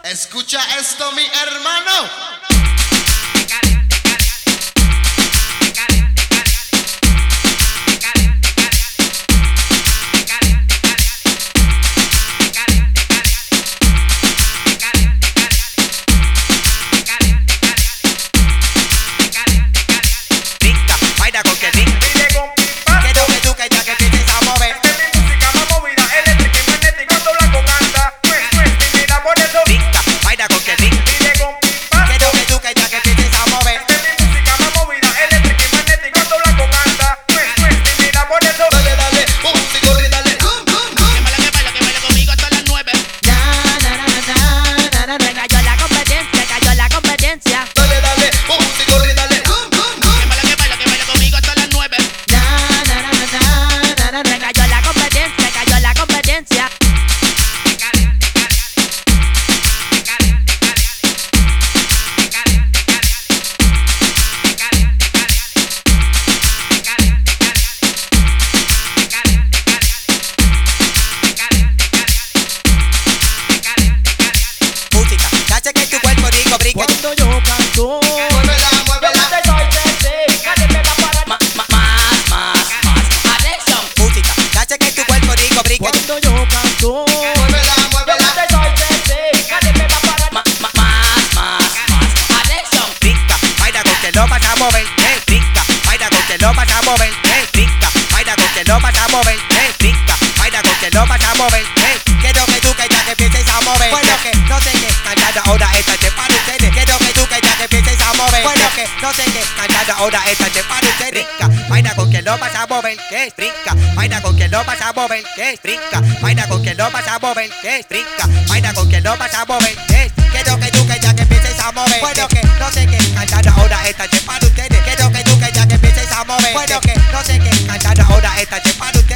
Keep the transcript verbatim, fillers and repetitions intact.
Escucha esto, mi hermano. Cuando yo canto, muévela, muévela. yo te soy sexy, nadie me va a parar. Más, más, más, más. Atención, música, que hace que tu cuerpo rico brinque. Cuando yo canto, Muévela, yo muévela. te soy sexy, nadie me va a parar. Más, más, más, más. Atención, brinca, baila con que no vas a mover. Eh, brinca, baila con que no vas a mover. Eh, brinca, baila con que no vas a mover. Eh, brinca, baila con que no vas a mover. Eh, quiero que tú que ya que empieces a mover. Bueno que no sé qué cantar ahora esta te para ustedes. Quiero que tú que ya que empieces a mover. Bueno que no sé qué cantar ahora esta te para ustedes. Brinca, baila con que no vas a mover. Que brinca, baila con que no vas a mover. Que brinca, baila con que no vas a mover. Que brinca, baila con que no vas a mover. Que quiero que tú que ya que empieces a mover. Bueno que no sé qué cantar ahora esta te para ustedes. Quiero que tú que ya que empieces a mover. Bueno que no sé qué cantar ahora esta te para ustedes.